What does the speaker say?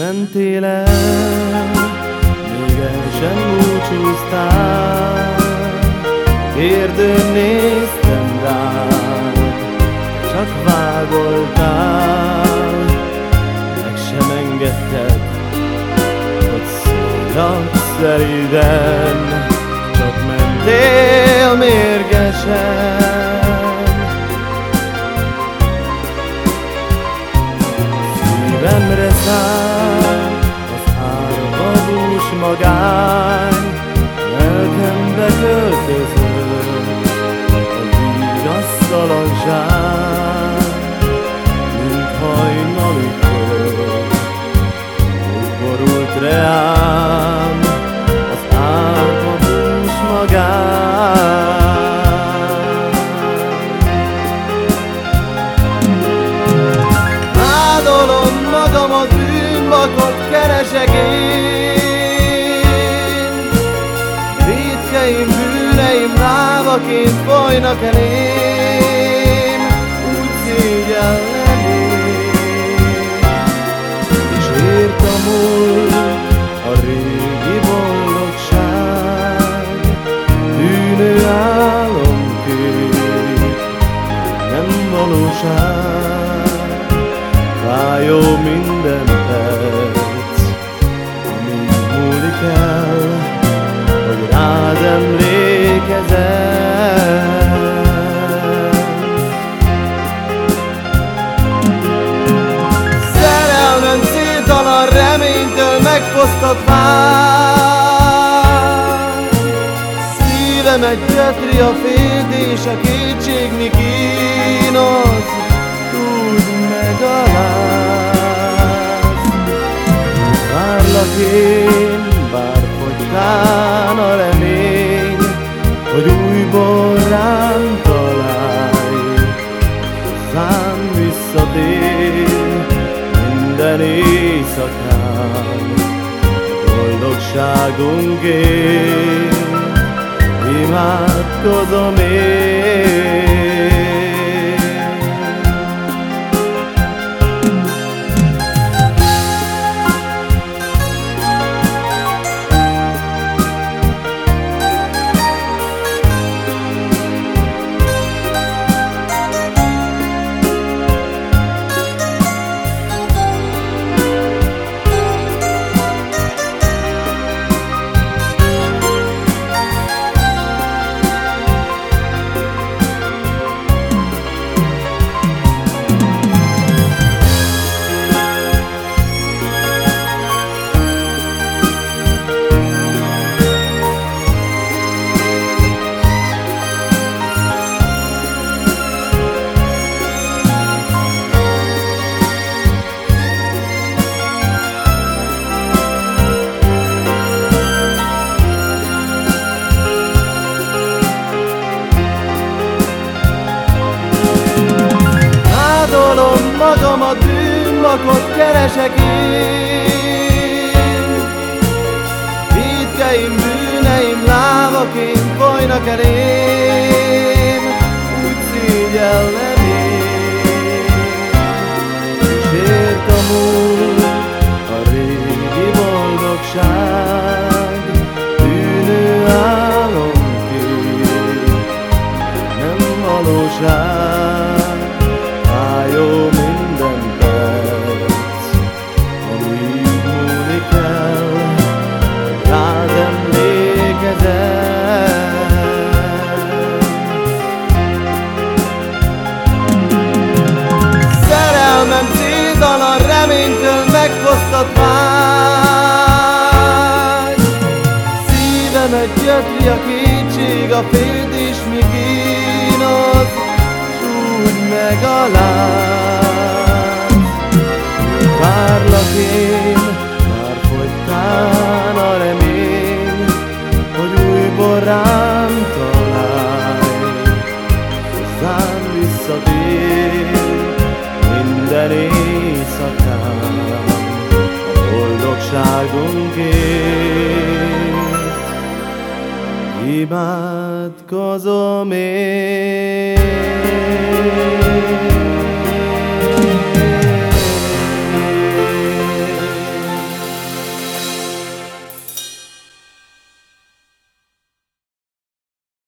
mentél el, még el sem búcsúztál. Kérdőn néztem rád, csak vágoltál, meg sem engedted, hogy szóljak szeriden, csak mentél mérgesen. Szívemre szállt az árva dús magány, lelkembe költözött a vígasszalanság, mint hajnali kör, úgy borult reám az árva dús magány. Vádolom magam, a bűnbakot keresek én, vétkeim, bűneim lávaként folynak elém, úgy szégyellem én. És ért a múlt, a régi boldogság, tűnő álomkép, nem valóság. Fájó minden perc, amíg múlik el, hogy rád emlékezem. Szerelmem céltalan, reménytől megfosztott már. Szívemet gyötri a féltés, a kétség mi kínoz, úgy megaláz. Várlak én, bár fogytán a remény, hogy újból rám találj, hozzám visszatér minden éjszakán. Boldogságunkért imádkozom én. Magam, a bűnbakot keresek én, vétkeim, bűneim lávaként folynak elém, úgy szégyellem én. És ért a múlt, a régi boldogság, tűnő álomkép, nem valóság. Fájó minden perc, amíg múlik el, rád emlékezem. Szerelmem céltalan, reménytől megfosztott vágy. Szívemet gyötri a kétség, a féltés mi kínoz, úgy megaláz. Várlak én, már fogytán a remény, hogy újból rám találj, hozzám visszatér minden éjszakán, a boldogságunkért imádkozom én.